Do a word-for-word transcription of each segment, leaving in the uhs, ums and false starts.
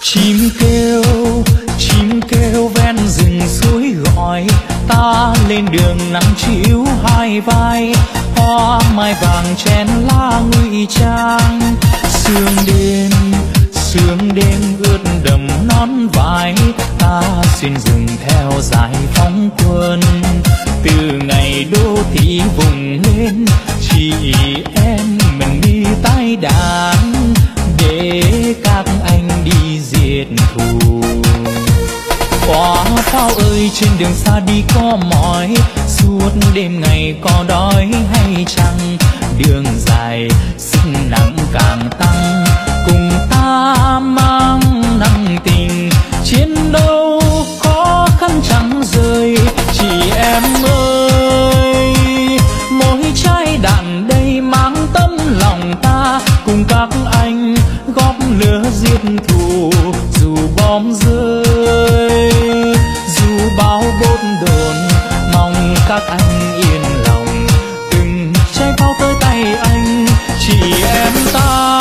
Chim kêu, chim kêu ven rừng suối gọi ta lên đường nắng chiếu hai vai, hoa mai vàng chen lá ngụy trang. Sương đêm, sương đêm ướt đầm nón vai, ta xuyên rừng theo giải phóng quân. Từ ngày đô thị vùng lên, chị em mình đi tái đàn để các anh đi diệt thù. Quả pháo ơi trên đường xa đi có mỏi, suốt đêm ngày có đói hay chăng? Đường dài sức nặng càng tăng, cùng ta mang nặng tình. Chiến đấu khó khăn chẳng rời, chị em ơi. Mỗi trái đạn đây mang tấm lòng ta, cùng các anh góp lửa giết thù. Dù bom rơi, dù bão bốt đồn, mong các anh yên lòng. Từng trái pháo tới tay anh, chị em ta.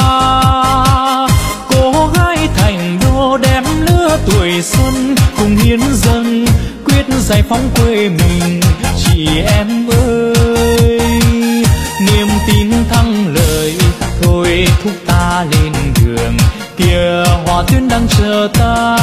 Cô gái thành đô đem lứa tuổi xuân, cùng hiến dâng quyết giải phóng quê mình. Chị em ơi, niềm tin thắng lợi thôi thúc ta lên đường. Kìa hỏa tuyến đang chờ ta.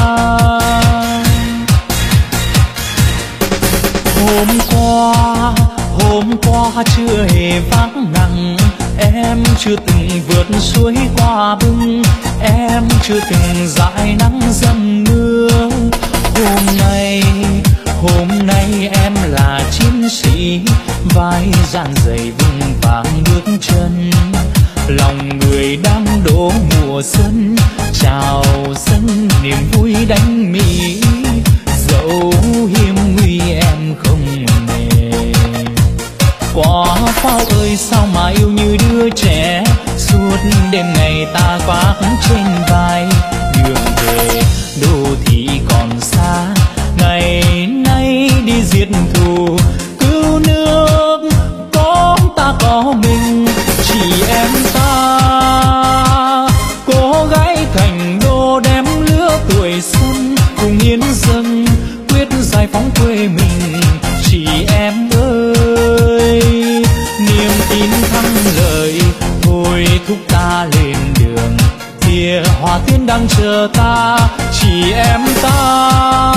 Hôm qua, hôm qua chưa hề vắng nắng, em chưa từng vượt suối qua bưng, em chưa từng dãi nắng dầm mưa. Hôm nay, hôm nay em là chiến sĩ, vai dạn dày vững vàng bước chân. Lòng người đang đổ mùa xuân, chào sân niềm vui đánh mỹ. Dẫu hiểm nguy em không nề. Quả pháo ơi sao mà yêu như đứa trẻ, suốt đêm ngày ta vác trên vai. Đường về đô thị còn xa, ngày nay đi diệt thù. Cứu nước có ta có mình, chị em ta. Cô gái thành đô đem lứa tuổi xuân, cùng hiến dâng quyết giải phóng quê mình. Chị em ơi, niềm tin thắng lợi thôi thúc ta lên đường. Kìa hỏa tuyến đang chờ ta, chị em ta.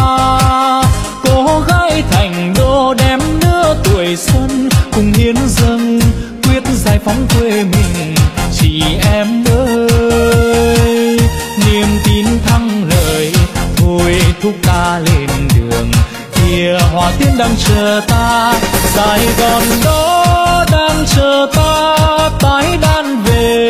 Cô gái thành đô đem lứa tuổi xuân, cùng hiến dâng quyết giải phóng quê mình. Chị em ơi, niềm tin thắng lợi thôi thúc ta lên đường. Kìa hỏa tuyến đang chờ ta, Sài Gòn đó đang chờ ta tái đàn về.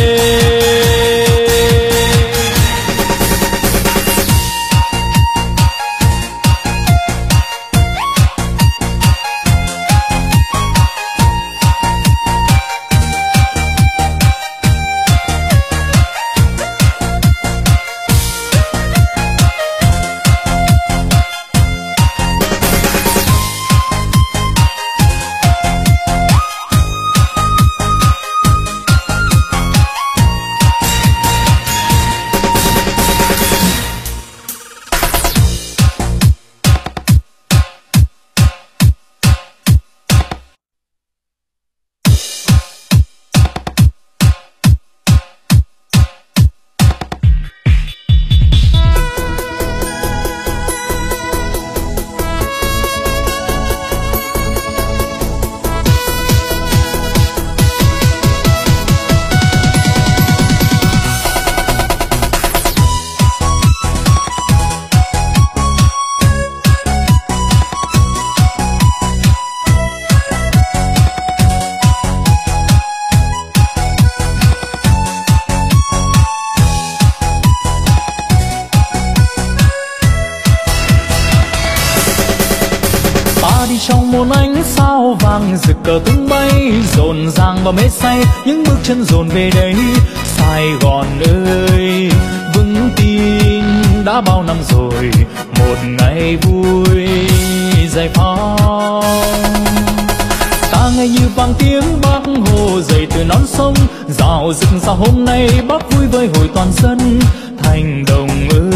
Trong một ánh sao vàng rực cờ tung bay, rộn ràng và mê say những bước chân dồn về đây. Sài Gòn ơi, vững tin đã bao năm rồi, một ngày vui giải phóng. Ta nghe như vang tiếng Bác Hồ dậy từ non sông, rào rực rào hôm nay Bác vui với hội toàn dân. Thành Đồng ơi,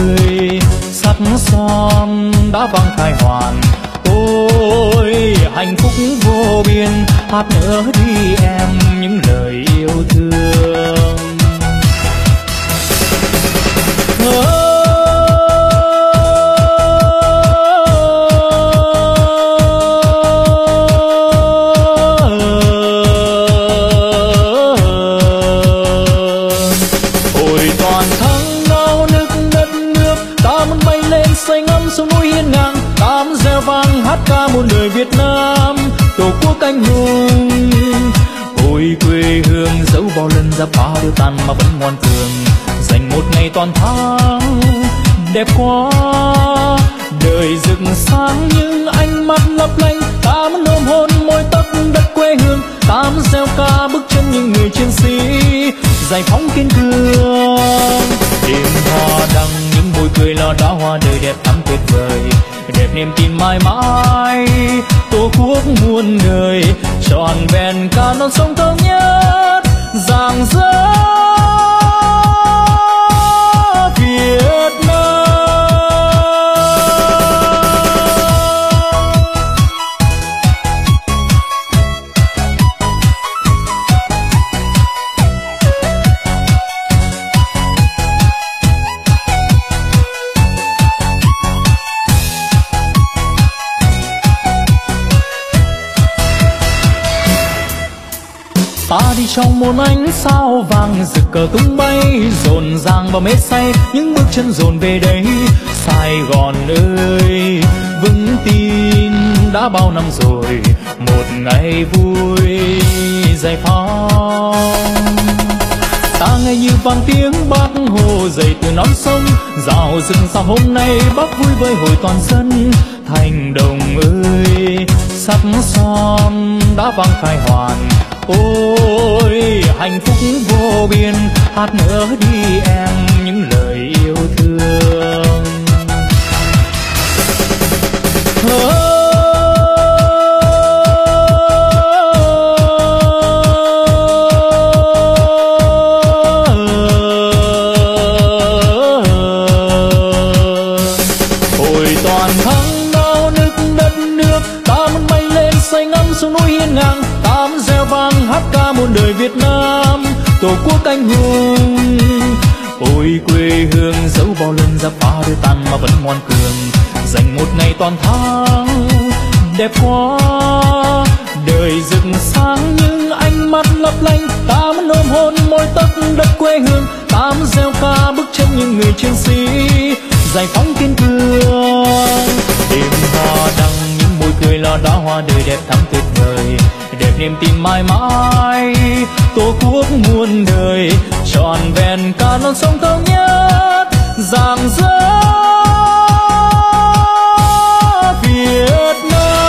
vang khai hoàn. Ôi hạnh phúc vô biên, hát nữa đi em những lời yêu thương. Ôi toàn thắng ngao nức đất nước, ta muốn bay lên say ngắm sông núi hiên ngang, ta muốn reo vang hát ca muôn đời Việt Nam, tổ quốc anh hùng. Ôi quê hương dẫu bao lần giáp phá đều tan mà vẫn ngoan cường, dành một ngày toàn thắng đẹp quá. Đời rực sáng những ánh mắt lấp lánh, ta muốn ôm hôn môi tóc đất quê hương, ta muốn gieo ca bước chân những người chiến sĩ giải phóng kiên cường. Đêm hoa đăng những môi cười là đóa hoa đời đẹp thắm tuyệt vời, đẹp niềm tin mãi mãi tổ quốc muôn đời, trọn vẹn cả non sông thống nhất rạng rỡ Việt Nam. Ta đi trong một ánh sao vàng rực cờ tung bay, rộn ràng và mê say những bước chân dồn về đây. Sài Gòn ơi vững tin đã bao năm rồi, một ngày vui giải phóng. Ta nghe như vang tiếng Bác Hồ dậy từ non sông, rào rừng sao hôm nay Bác vui với hội toàn dân. Thành Đồng ơi sắc son đã vang khai hoàn. Ôi hạnh phúc vô biên, hát nữa đi em những lời yêu thương. Ôi toàn thắng ngao nức đất nước, ta muốn bay lên say ngắm sông núi hiên ngang, ta muốn reo vang hát ca muôn đời Việt Nam, tổ quốc anh hùng. Ôi quê hương dẫu bao lần giáp phá đôi tan mà vẫn ngoan cường, dành một ngày toàn thắng đẹp quá. Đời rực sáng những ánh mắt lấp lánh, ta muốn ôm hôn môi tóc đất quê hương, ta muốn gieo ca bước chân những người chiến sĩ giải phóng kiên cường. Đêm hoa đăng những môi cười là đóa hoa đời đẹp thắm tuyệt vời, đẹp niềm tin mãi mãi tổ quốc muôn đời, trọn vẹn cả non sông thống nhất rạng rỡ Việt Nam.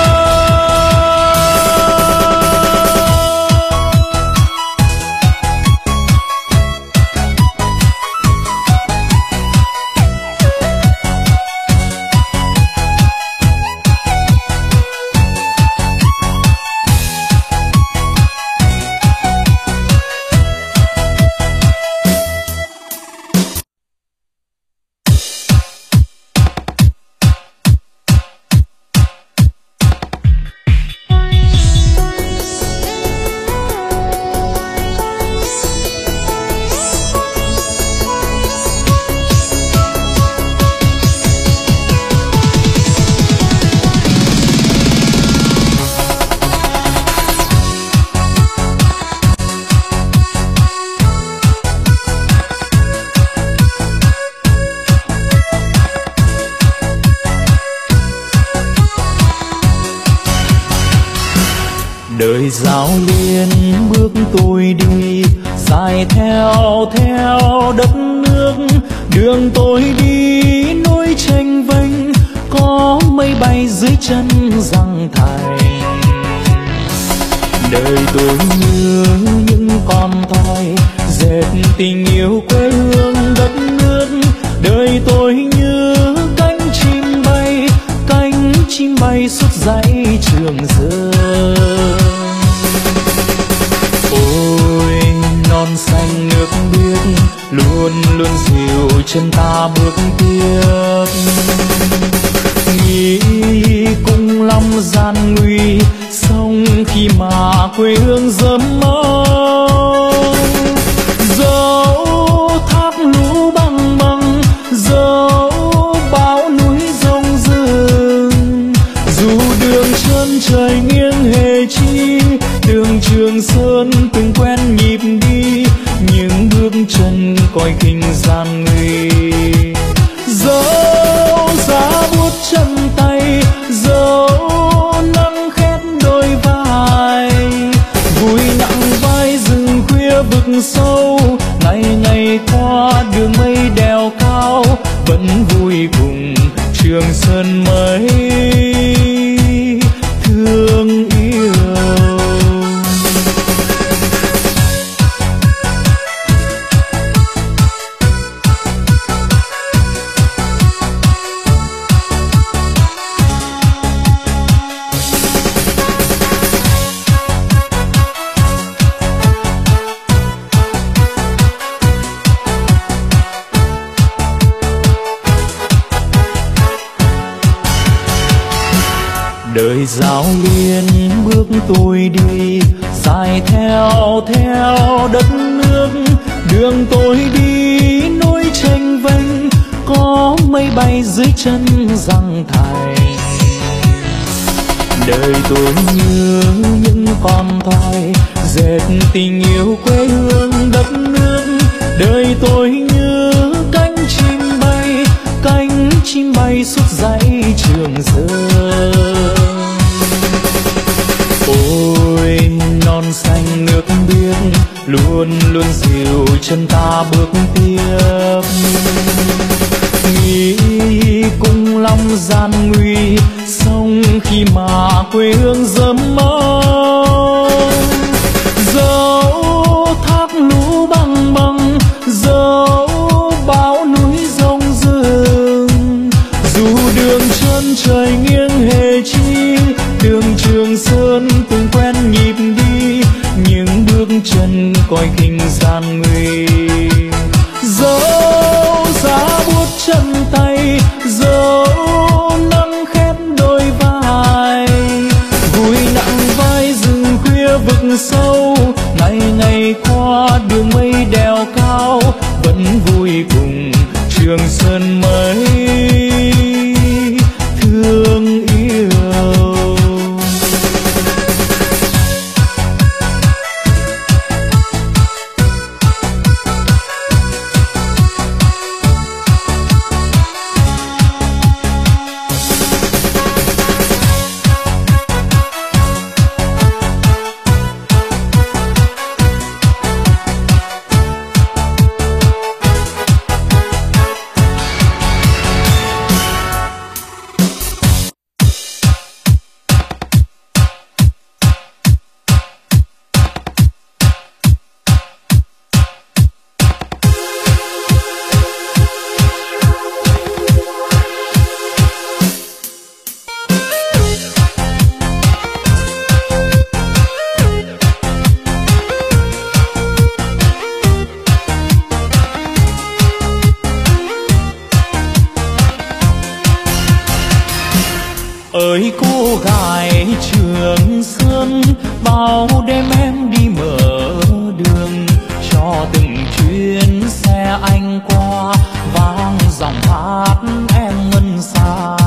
Đời giao liên bước tôi đi, dài theo theo đất nước. Đường tôi đi núi tranh vênh, có mây bay dưới chân răng thành. Đời tôi như những con thoi dệt tình yêu quê hương đất nước. Đời tôi như cánh chim bay, cánh chim bay suốt dãy Trường Sơn. Ôi non xanh nước biếc luôn luôn dìu chân ta bước tiếp. Nghĩ gian nguy, sống khi mà quê hương dẫm mong. Dẫu thác lũ băng băng, dẫu bão núi rông rừng, dù đường chân trời nghiêng hề chi, đường Trường Sơn từng quen nhịp đi, những bước chân coi khinh gian nguy. Dẫu giá buốt chân tay, dẫu nắng khét đôi vai, vui nặng vai rừng khuya vực sâu, ngày ngày qua đường mây đèo cao, vẫn vui cùng Trường Sơn mấy thương yêu. Đời giao liên bước tôi đi, dài theo theo đất nước, đường tôi đi nối tranh vênh, có mây bay dưới chân răng thành. Đời tôi như những con thoi dệt tình yêu quê hương đất nước, đời tôi như cánh chim bay, cánh chim bay suốt dãy Trường Sơn. Ôi non xanh nước biếc, luôn luôn dìu chân ta bước tiếp. Nghĩ cũng lắm gian nguy, sống khi mà quê hương dẫm mong. Dẫu thác lũ băng băng, dẫu bão núi rông rừng, dù đường chân trời nghiêng hề chi, đường Trường Sơn từng quen nhịp đi, những bước chân coi khinh gian nguy. Dẫu giá buốt chân tay, dẫu nắng khét đôi vai, vui nặng vai rừng khuya vực sâu, ngày ngày qua đường mây đèo cao, vẫn vui cùng Trường Sơn mấy thương yêu. Ơi cô gái Trường Sơn, bao đêm em đi mở đường, cho từng chuyến xe anh qua, vang giọng hát em ngân xa.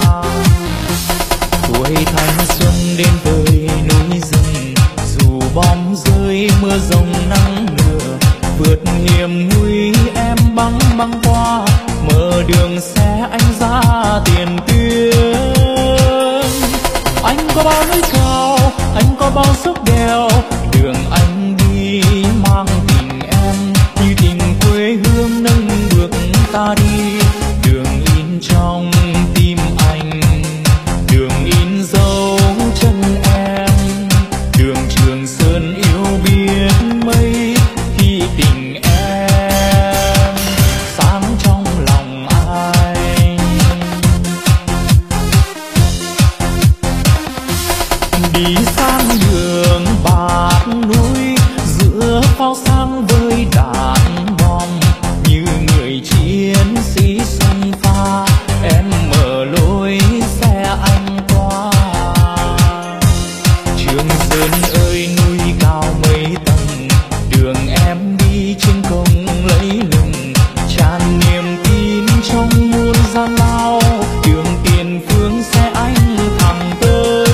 Tuổi thanh xuân đến với núi rừng, dù bom rơi mưa rông nắng lửa, vượt hiểm nguy em băng băng qua, mở đường xe anh ra tiền tuyến. Anh có bao núi cao, anh có bao dốc đèo, đường anh đi mang tình em, như tình quê hương nâng bước ta đi. Đường in trong tim anh, đường in dấu chân em, đường Trường Sơn yêu biết mấy khi tình em sáng trong lòng anh. Đi sang đường bạt núi, giữa pháo sáng với đạn bom, như người chiến gian lao, đường tiền phương xe anh thẳng tới.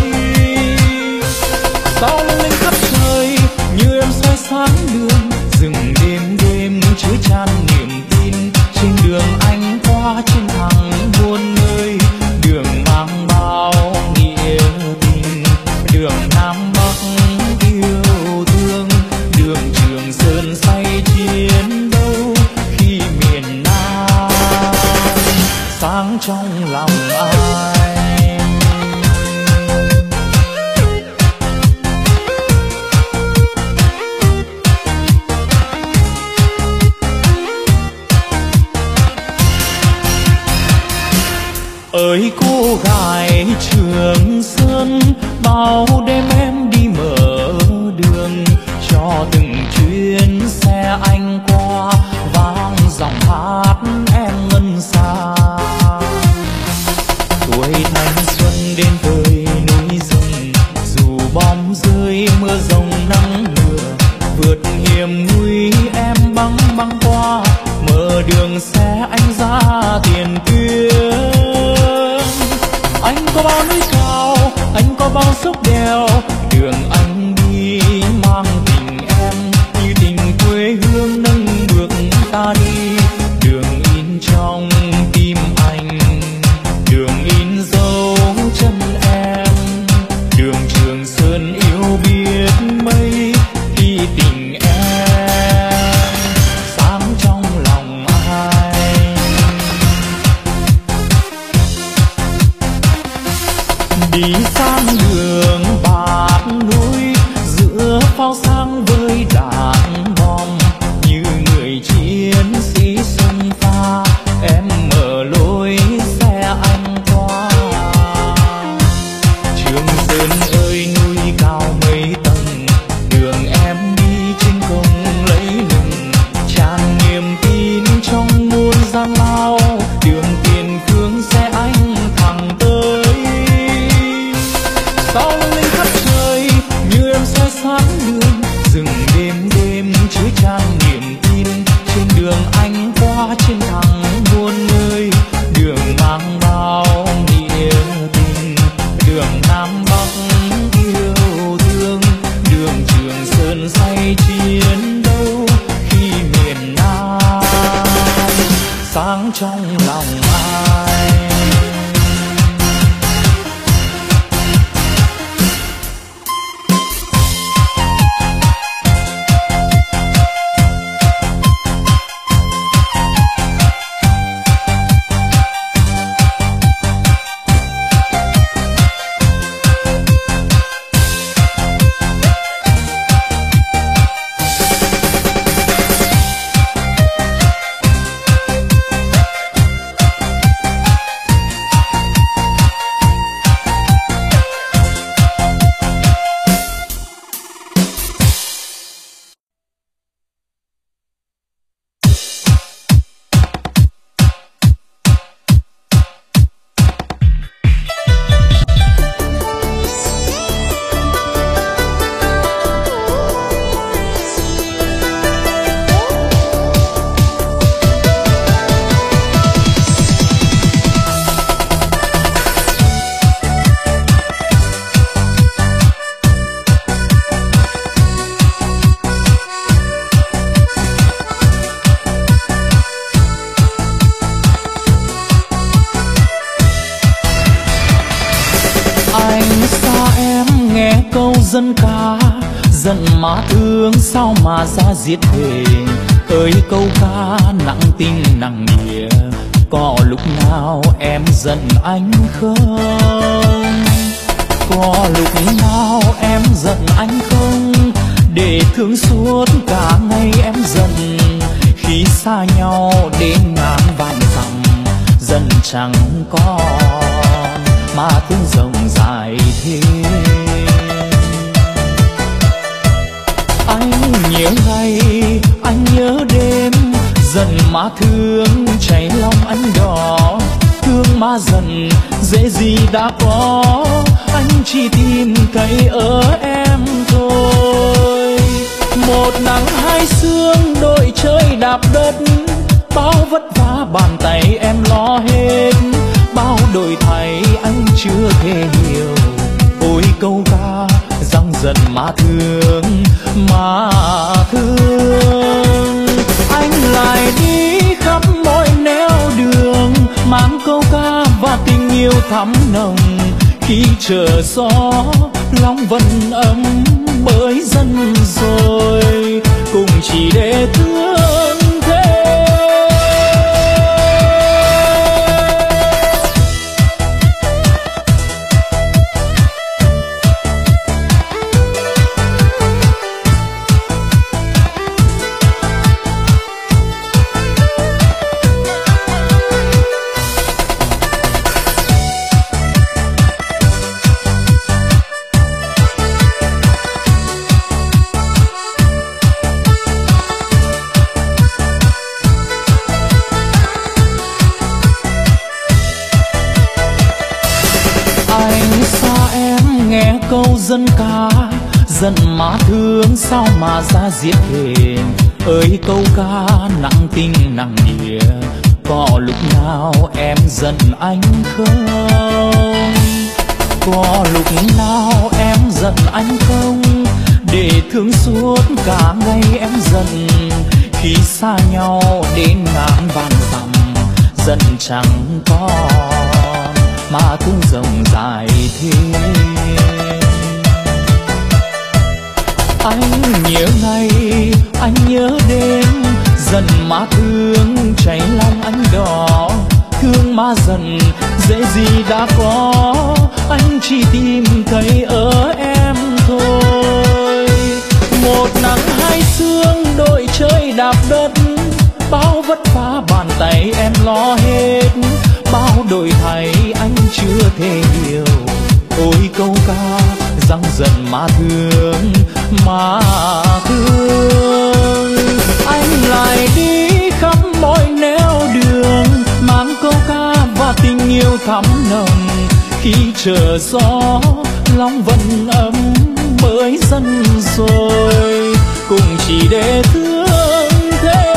Sao lung linh khắp trời như em soi sáng đường, rừng đêm đêm chứa chan niềm tin. Trên đường anh qua trên thẳng muôn nơi, đường mang bao nghĩa tình, đường Nam Bắc yêu thương, đường Trường Sơn say chiến đấu khi miền Nam sáng trong lòng anh. Ơi cô gái Trường Sơn, bao đêm em đi mở đường cho từng chuyến xe anh qua, vang giọng hát em ngân xa. Tuổi thanh xuân đến với núi rừng, dù bom rơi mưa rông nắng mưa, vượt hiểm nguy em băng băng qua, mở đường xe anh ra tiền tuyến. Anh có bao núi cao, anh có bao dốc đèo, đường anh đi mang tình em như tình quê hương nâng bước ta đi. Đường in trong tim anh, đường in dấu chân em, đường Trường Sơn yêu biết mấy khi tình em sáng trong lòng anh. Đi sang đường bạt núi, giữa pháo sáng với đạn bom, như người chiến sĩ xung pha, em mở lối xe anh qua. Trường Sơn ơi núi cao mấy tầng, đường em đi trên công lấy lừng, tràn niềm tin trong muôn gian lao, đường tiền phương xe anh thẳng tới. Sao lung linh khắp trời như em soi sáng đường, rừng đêm đêm chứa chan niềm tin. Trên đường anh qua trên thẳng muôn nơi, đường mang bao nghĩa tình, đường Nam Bắc yêu thương, đường Trường Sơn say chiến đấu khi miền Nam sáng trong lòng anh. Dân ca giận má thương sao mà ra giết về, ơi câu ca nặng tình nặng nghĩa, có lúc nào em giận anh không? Có lúc nào em giận anh không? Để thương suốt cả ngày em giận, khi xa nhau đến ngàn vạn dặm, dần chẳng còn mà thương rộng dài thêm. Anh nhớ ngày, anh nhớ đêm, dần má thương cháy lòng anh đỏ. Thương má dần dễ gì đã có, anh chỉ tìm thấy ở em thôi. Một nắng hai sương đội chơi đạp đất, bao vất vả bàn tay em lo hết. chưa thể hiểu. Ôi câu ca răng dần mà thương, mà thương. Anh lại đi khắp mọi nẻo đường, mang câu ca và tình yêu thắm nồng. Khi chờ gió lòng vẫn ấm bởi dân rồi, cùng chỉ để thương thế. Câu dân ca dần má thương sao mà ra giết thề. Ơi câu ca nặng tình nặng nghĩa, có lúc nào em giận anh không? Có lúc nào em giận anh không? Để thương suốt cả ngày em giận, khi xa nhau đến ngàn vạn dặm giận chẳng còn mà thương rộng dài thêm. Anh nhớ ngày, anh nhớ đêm, dần má thương cháy lòng anh đỏ. Thương má dần dễ gì đã có, anh chỉ tìm thấy ở em thôi. Một nắng hai sương đội chơi đạp đất, bao vất vả bàn tay em lo hết. Bao đổi thay anh chưa thể hiểu. Ôi câu ca răng dần mà thương, mà thương. Anh lại đi khắp mọi nẻo đường, mang câu ca và tình yêu thắm nồng. Khi chờ gió lòng vẫn ấm bởi dân rồi, cùng chỉ để thương thế.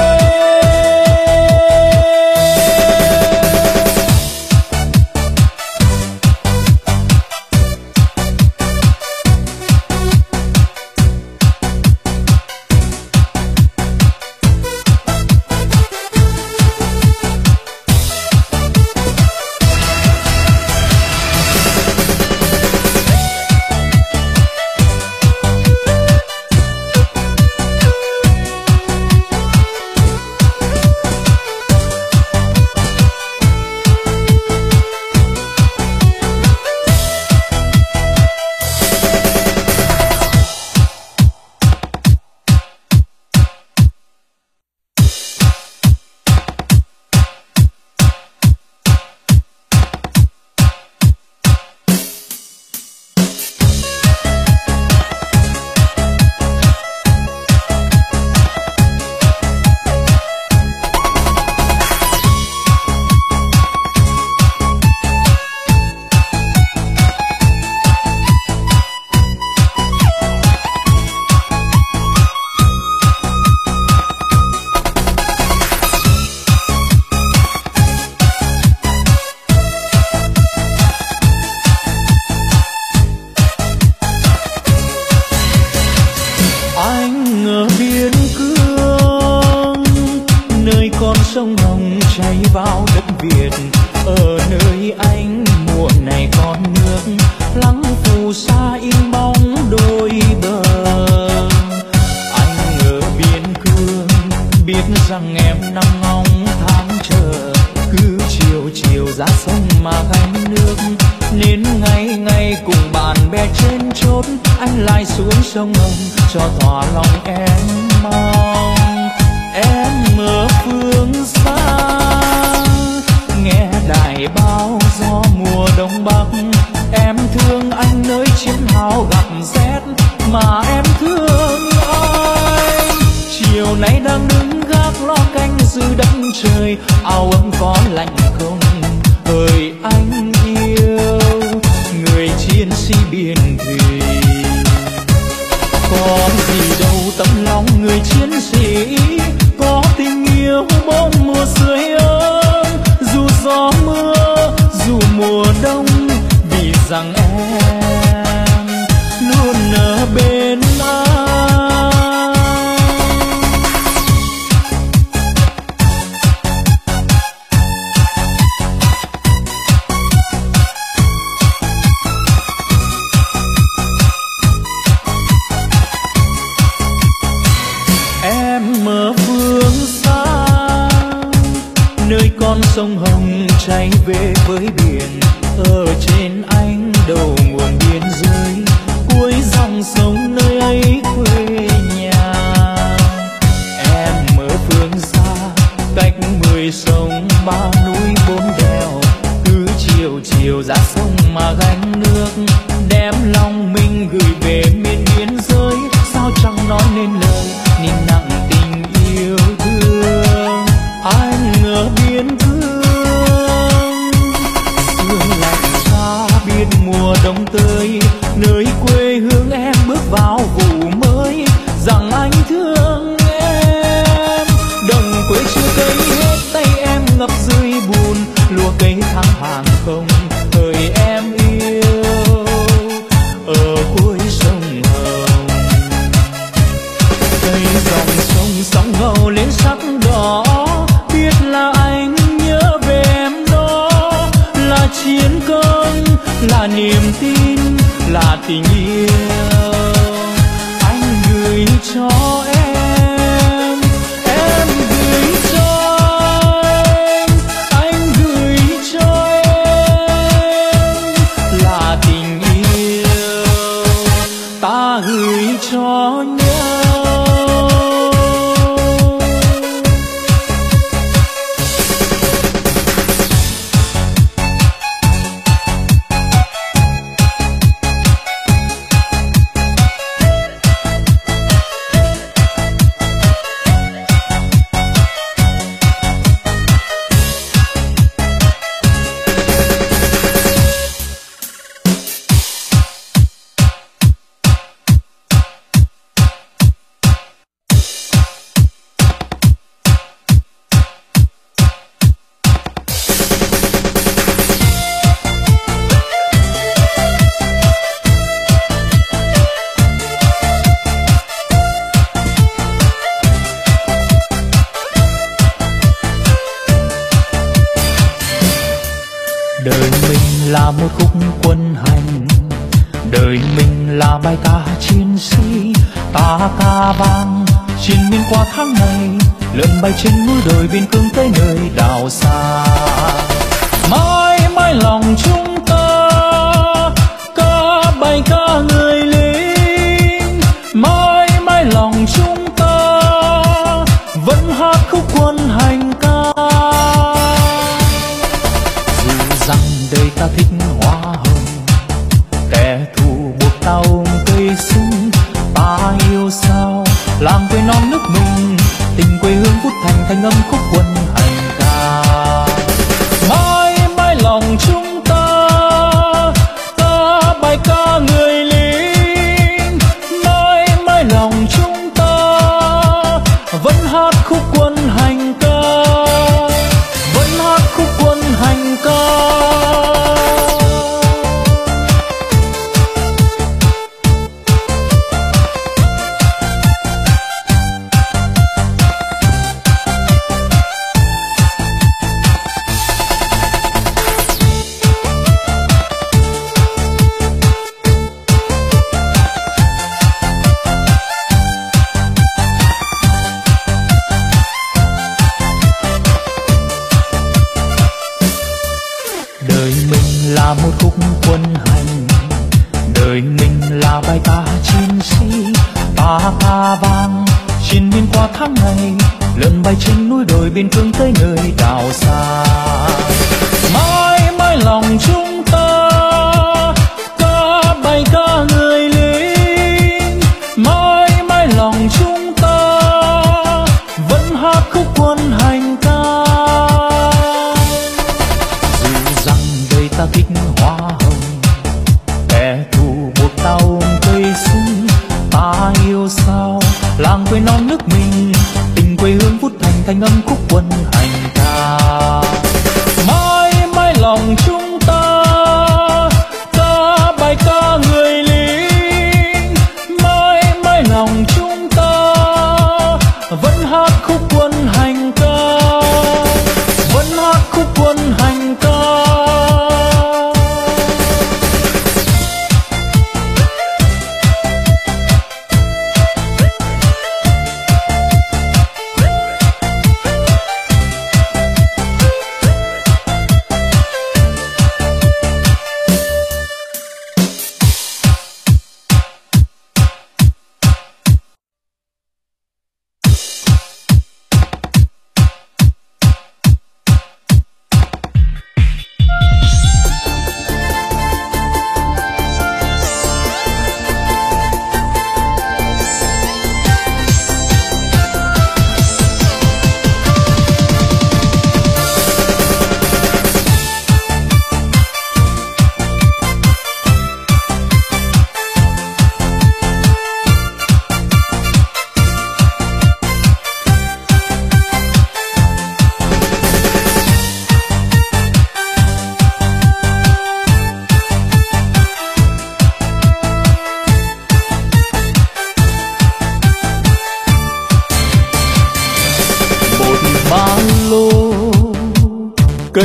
sông Hồng chảy vào đất Việt. Ở nơi anh mùa này con nước lắng phù sa in bóng đôi bờ. Anh ở biên cương biết rằng em nắng ngóng tháng chờ, cứ chiều chiều ra sông mà gánh nước, nên ngày ngày cùng bạn bè trên chốt anh lại xuống sông Hồng cho thỏa lòng em mong. Em ở phương xa nghe đài báo gió mùa đông bắc, em thương anh nơi chiến hào gặp rét mà em thương anh. Chiều nay đang đứng gác lo canh giữ đất trời, áo ấm có lạnh không hỡi anh yêu người chiến sĩ biên thùy. Có gì đâu tấm lòng người chiến sĩ, có tình yêu bốn mùa sưởi ấm. Dù gió mưa dù mùa đông, vì rằng em luôn ở bên anh. Em ở phương xa, nơi con sông Hồng chảy về với biển, ở trên anh đầu nguồn biên giới, cuối dòng sông nơi ấy quê nhà. Em ở phương xa, cách mười sông ba núi bốn đèo, cứ chiều chiều ra sông mà gánh nước, đem lòng mình gửi về miền biên giới. Sao chẳng nói nên lời nên nặng tình yêu thương, anh ở biên cương. Sương lạnh xa biết mùa đông tới, nơi quê hương em bước vào vụ mới, rằng anh thương em. Đồng quê chưa cấy hết, tay em ngập dưới bùn, lúa cây tháng hàng không thời em yêu ở cuối sông Hồng. Cây dòng sông sóng ngầu lên sắc đỏ, biết là anh nhớ về em đó, là chiến công, là niềm tin, là tình yêu anh gửi cho em. Em gửi cho em, anh gửi cho em, là tình yêu ta gửi cho nhau. Đời mình là một khúc quân hành, đời mình là bài ca chiến sĩ. Ta ca vang chiến miên qua tháng ngày, lượn bay trên núi đồi biên cương tới nơi đảo xa. Mãi mãi lòng chúng ta ca bài ca người lính, mãi mãi lòng chúng ta vẫn hát khúc quân hành ca. Rằng đời ta thích hoa hồng, kẻ thù buộc ta ôm cây súng. Ta yêu sao làng quê non nước mình, tình quê hương phút thành thanh âm khúc quân hành ca. Mãi mãi lòng chúng ta ta bài ca người lính, mãi mãi lòng chúng ta vẫn hát khúc quân hành ca, vẫn hát khúc quân hành ca. Đời mình là một khúc quân hành, đời mình là bài ca chiến sĩ. Ta ca vang chiến miên qua tháng ngày, lượn bay trên núi đồi biên cương tới nơi đảo xa. Mãi mãi lòng chúng ta ca bài ca người lính, mãi mãi lòng chúng ta vẫn hát khúc quân hành ca. Ta thích hoa hồng, kẻ thù buộc ta ôm cây súng. Ta yêu sao làng quê non nước mình, tình quê hương phút thành thanh âm khúc quân hành ca. Mãi mãi lòng chúng ta ca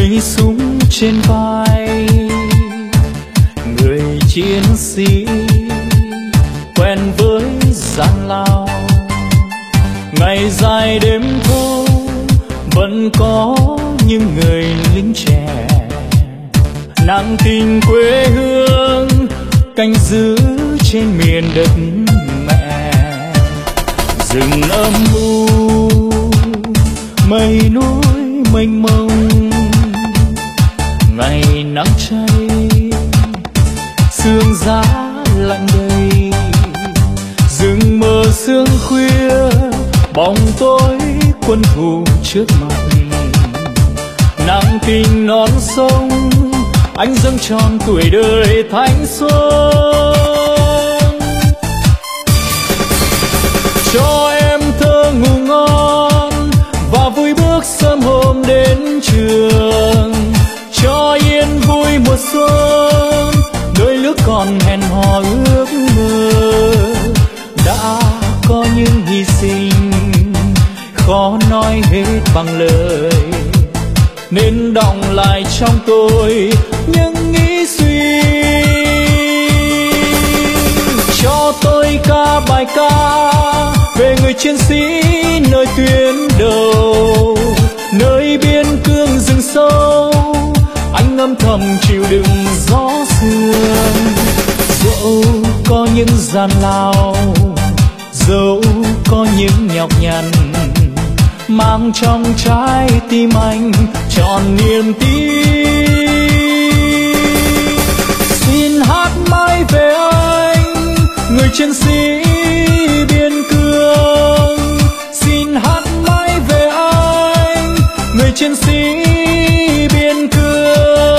cây súng trên vai, người chiến sĩ quen với gian lao. Ngày dài đêm thâu vẫn có những người lính trẻ nặng tình quê hương, canh giữ trên miền đất mẹ. Rừng âm u mây núi mênh mông, ngày nắng cháy sương giá lạnh đầy. Rừng mờ sương khuya bóng tối quân thù trước mặt. Nặng tình non sông anh dâng tròn tuổi đời thanh xuân. Cho em thơ ngủ ngon và vui bước sớm hôm đến trường. Cho yên vui mùa xuân đôi lứa còn hẹn hò ước mơ. Đã có những hy sinh khó nói hết bằng lời, nên đọng lại trong tôi những nghĩ suy. Cho tôi ca bài ca về người chiến sĩ nơi tuyến đầu, nơi biên cương rừng sâu anh âm thầm chịu đựng gió sương. Dẫu có những gian lao, dẫu có những nhọc nhằn, mang trong trái tim anh trọn niềm tin. Xin hát mãi về anh, người chiến sĩ biên cương. Xin hát mãi về anh, người chiến sĩ biên cương.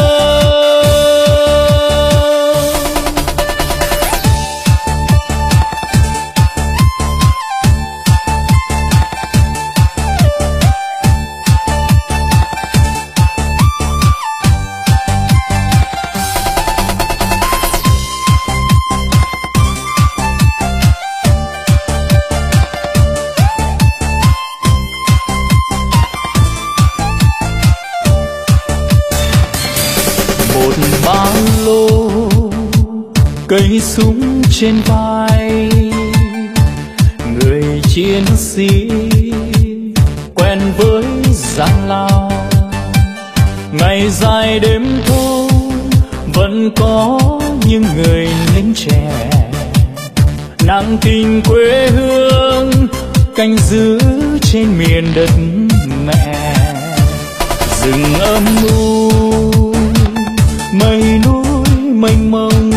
Ba lô cây súng trên vai, người chiến sĩ quen với gian lao. Ngày dài đêm thâu vẫn có những người lính trẻ nặng tình quê hương, canh giữ trên miền đất mẹ. Rừng âm u mây núi mênh mông,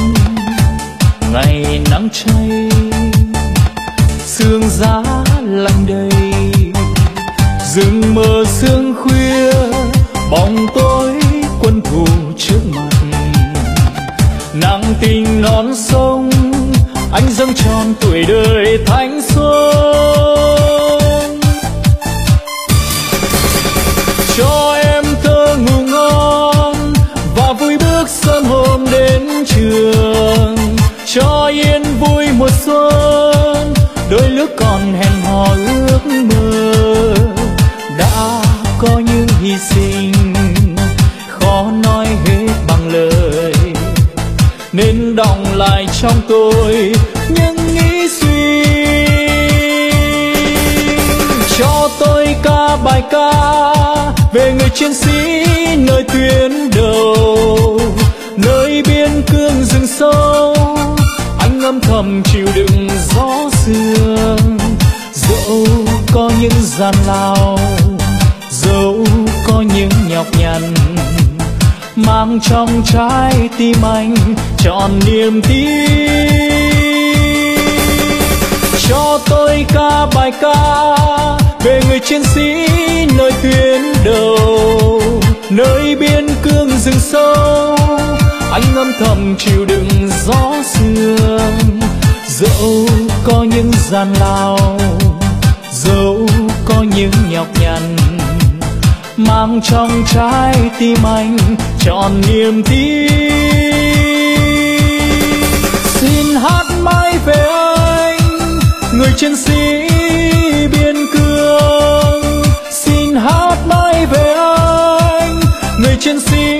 ngày nắng cháy sương giá lạnh đầy. Rừng mờ sương khuya bóng tối quân thù trước mặt. Nặng tình non sông anh dâng tròn tuổi đời thanh xuân. Cho em thơ ngủ ngon và vui bước sớm hôm đến trường. Cho yên vui mùa xuân đôi lứa còn hẹn hò ước mơ. Đã có những hy sinh khó nói hết bằng lời, nên đọng lại trong tôi những nghĩ suy. Cho tôi ca bài ca về người chiến sĩ nơi tuyến đầu, nơi biên cương rừng sâu anh âm thầm chịu đựng gió sương. Dẫu có những gian lao, dẫu có những nhọc nhằn, mang trong trái tim anh trọn niềm tin. Cho tôi ca bài ca về người chiến sĩ nơi tuyến đầu, nơi biên cương rừng sâu anh âm thầm chịu đựng gió sương. Dẫu có những gian lao, dẫu có những nhọc nhằn, mang trong trái tim anh trọn niềm tin. Xin hát mãi về anh, người chiến sĩ biên cương. Xin hát mãi về anh, chiến sĩ